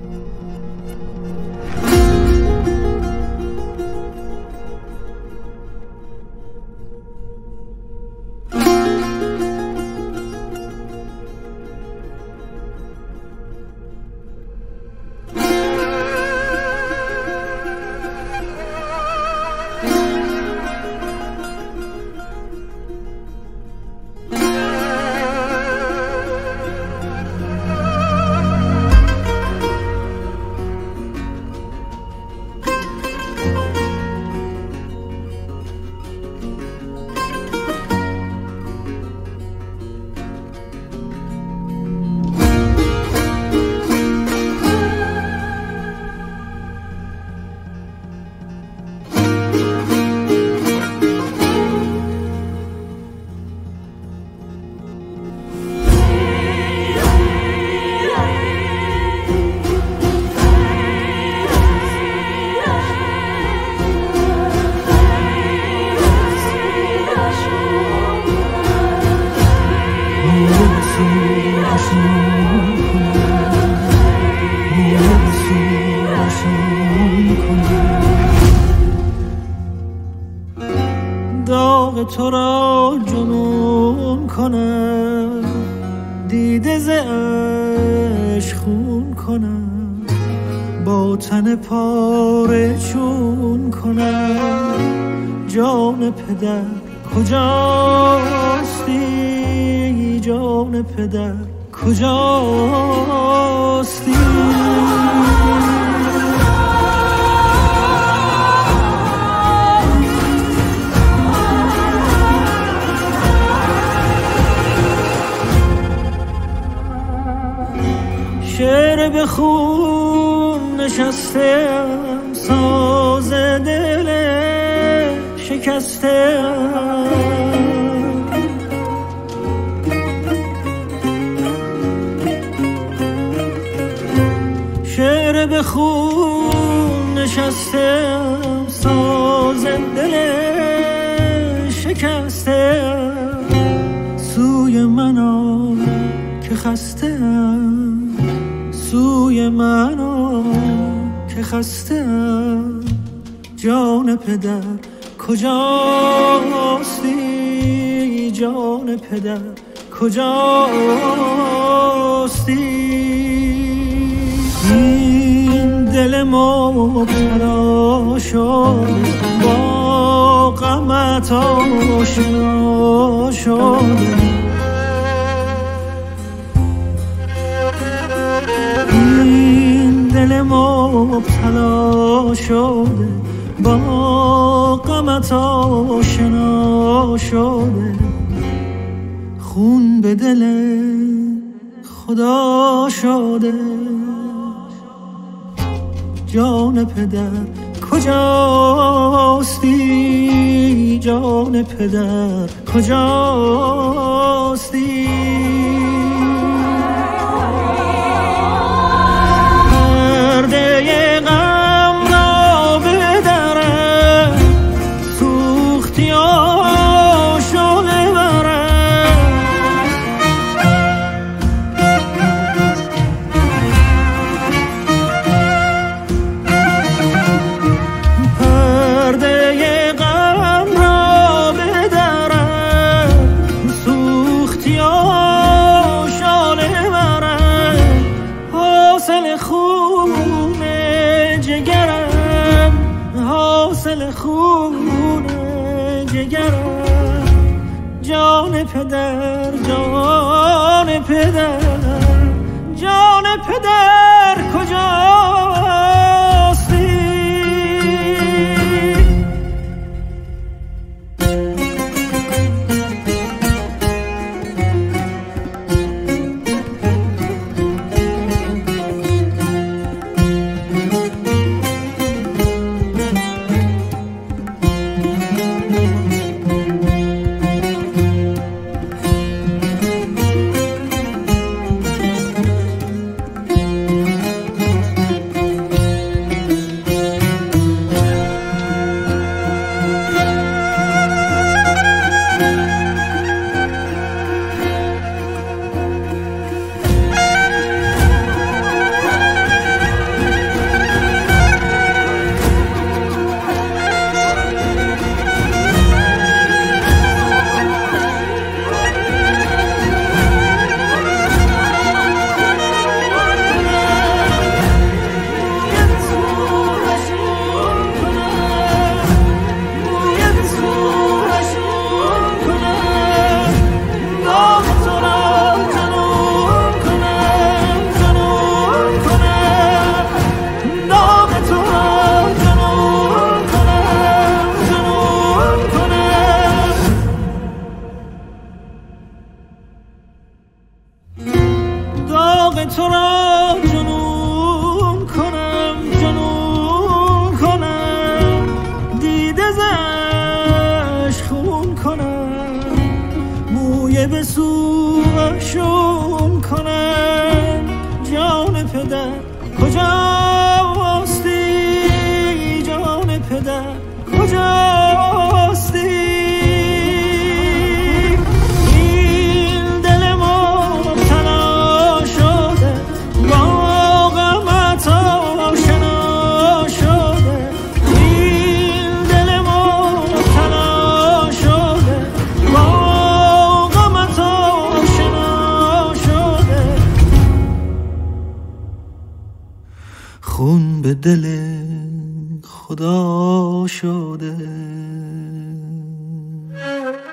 داغ تو را جنون کنم، دیده ز عشق خون کنم، با تن پاره چون کنم. جان پدر کجاستی؟ جان پدر کجاستی؟ شعر به خون نشستم، ساز دل شکستم. شعر به خون نشستم، ساز دل شکستم. سوی من آ که خستم، سوی من آ که خستم. جان پدر کجاستی؟ جان پدر کجاستی؟ این دل مبتلا شده، با غمت آشنا شده. این دل مبتلا شده، با غمت آشنا شده. خون به دل خدا شده. جان پدر کجاستی؟ جان پدر کجاستی؟ پرده غم را بدرم، سوختی آشاله برم. پرده غم را بدرم، سوختی آشاله برم. حاصل خون جگرم، حاصل خون جگرم. جان پدر، جان پدر، جان پدر کجاستی؟ تو را جنون کنم، جنون کنم، دیده زش خون کنم، موی به سوشون کنم. جان پدر کجاستی؟ جان پدر کجاستی؟ خون به دل خدا شده.